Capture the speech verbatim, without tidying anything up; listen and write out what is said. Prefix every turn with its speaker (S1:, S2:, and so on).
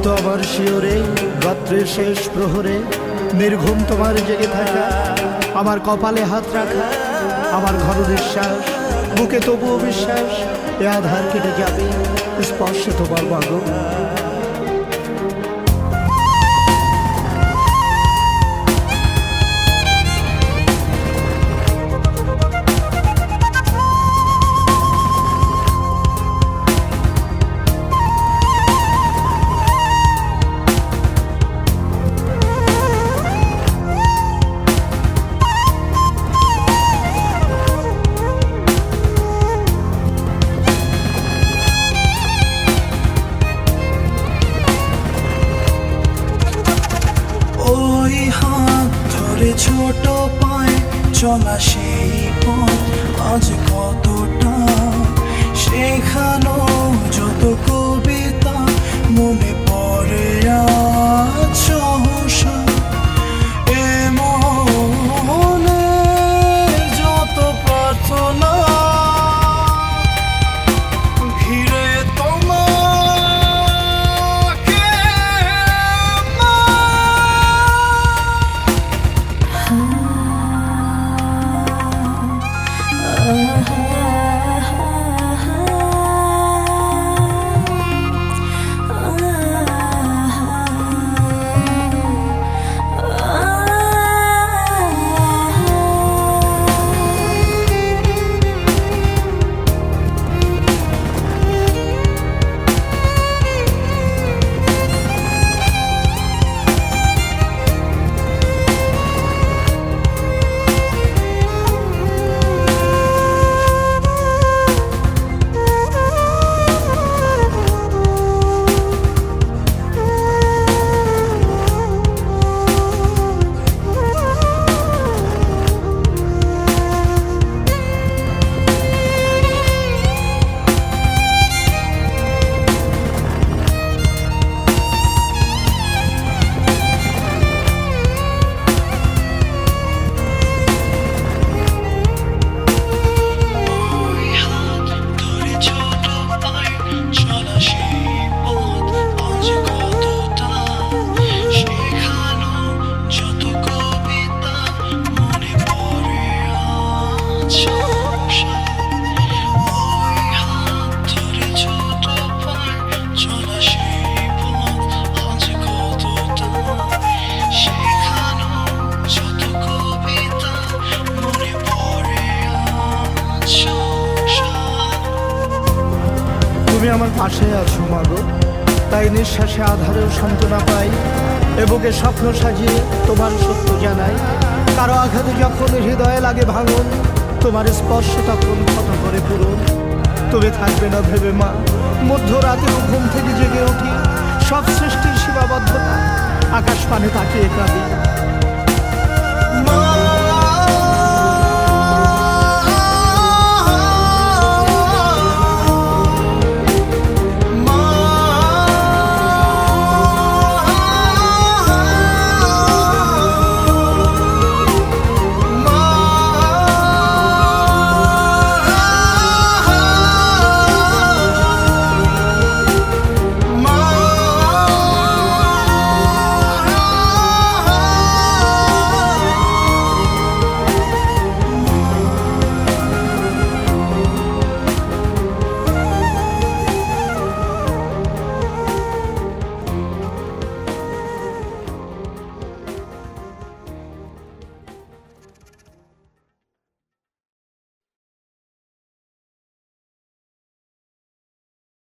S1: রক্ত আমার শিওরে, রাত্রের শেষ প্রহরে নির্ঘুম তোমার জেগে থাকা, আমার কপালে হাত রাখা, আমার ঘর নিঃশ্বাস, বুকে তবুও বিশ্বাস এ আধার কেটে যাবে স্পর্শে তোমার মাগো।
S2: ওই হাত ধরে ছোট পায়ে চলা সেই পথ আজ কতটা শেখানো, যত কবিতা মনে পড়ে আজ সহসা। এ মনে যত প্রার্থনা ঘিরে তোমাকে মা।
S1: তুমি আমার পাশে আছো মাগো, তাই নিঃশ্বাসে আধারেও সান্ত্বনা পাই, এ বুকে স্বপ্ন সাজিয়ে তোমার সত্য জানাই। কারো আঘাতে যখন হৃদয়ে লাগে ভাঙন, তোমার স্পর্শ তখন ক্ষত করে পূরণ। তুমি থাকবে না ভেবে মা, মধ্যরাতে ঘুম থেকে জেগে উঠি, সব সৃষ্টির সীমাবদ্ধতা আকাশ পানে তাকিয়ে কাঁদি।